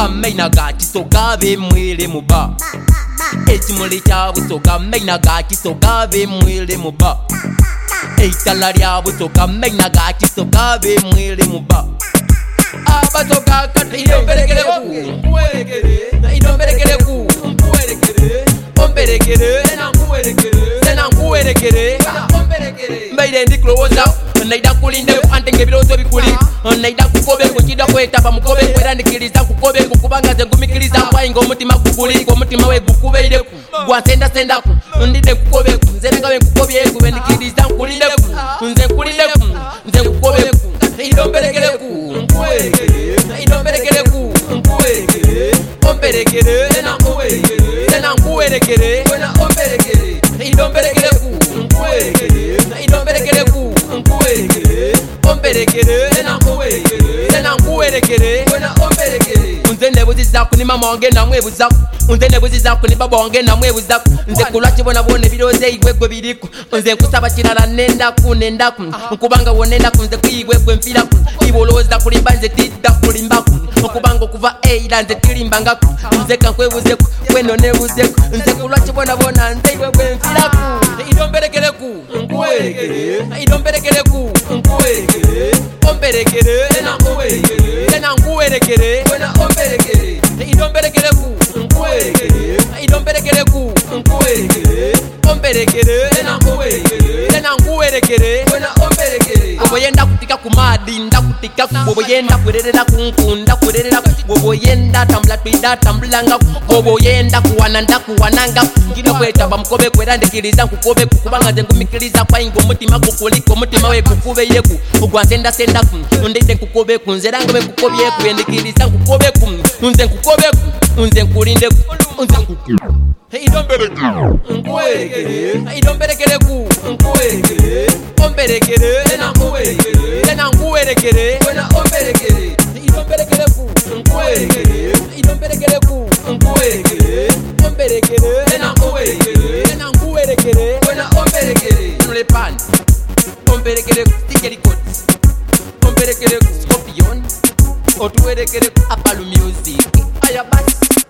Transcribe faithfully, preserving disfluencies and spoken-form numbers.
Amaina gaki sogabe mwile muba Ekimuli kya busoga amaina gaki sogabe mwile muba Eitala lya busoga amaina gaki sogabe mwile muba Abasoga kati idomberekere ku Mpuwerekere Idomberekere ku Mpuwerekere Omberekere Sena nkuwerekere Sena nkuwerekere Mbaire ndikulowoza Naida kulinde antenge birozo bikuli Naida kukobe kukida kwetaba mukobe kwera ndikiriza kukobe kukubanga ze ngumikiriza kwainga omutima kuguli ko mutima we gukubeire ku gwa senda senda ku ndide kukobe ku nze ngabe kukobye ku ndikiriza kulinde ku nze kulinde ku nze kukobe ku idomberekere ku nkuwerekere idomberekere ku nkuwerekere omberekere na nkuwerekere na nkuwerekere na omberekere idomberekere ku nkuwerekere idomberekere ku nkuwerekere omberekere na nkuwerekere na nkuwerekere na omberekere unze nebuziza ku ni mama wange namwebuza unze nebuziza ku ni baba wange namwebuza nze kulwa kibona bone biroze igwegwe biriko nze nkusaba kirala nenda ku nenda ku nkubanga wonenda ku nze kuyigwegwe mfira ku iboloza kulimba nze tidda kulimba ku nkubanga kuva eira nze tilimbanga ku nze kankwebuze ku weno nebuze ku nze kulwa kibona bona nze igwegwe mfira ku idomberekere ku nkuwerekere idomberekere ku nkuwerekere omberekere na nkuwerekere na nkuwerekere na omberekere idomberekere ku nkuwerekere idomberekere ku nkuwerekere omberekere na nkuwerekere na nkuwerekere na omberekere oboyenda kutika ku madi ndakutika oboyenda kurerera ku nkunda kurerera oboyenda tambula twida tambulanga oboyenda kuwana ndakuwananga ngino kwetaba mukobe kwera ndikiriza nkukobe kukubanga ze ngumikiriza kwainga omutima gukuliko omutima we gukubeire ku ugwa senda senda ku ndide nkukobe ku nzera ngobe kukobye ku ndikiriza nkukobe ku nze nkukobe ku nze nkulinde ku nze idomberekere nkuwerekere idomberekere ku nkuwerekere omberekere na nkuwerekere na nkuwerekere na omberekere idomberekere ku nkuwerekere idomberekere ku nkuwerekere omberekere na nkuwerekere na nkuwerekere na omberekere nule pan omberekere ku tikeri codes omberekere ku scorpion otuwerekere ku Apollo music aya basi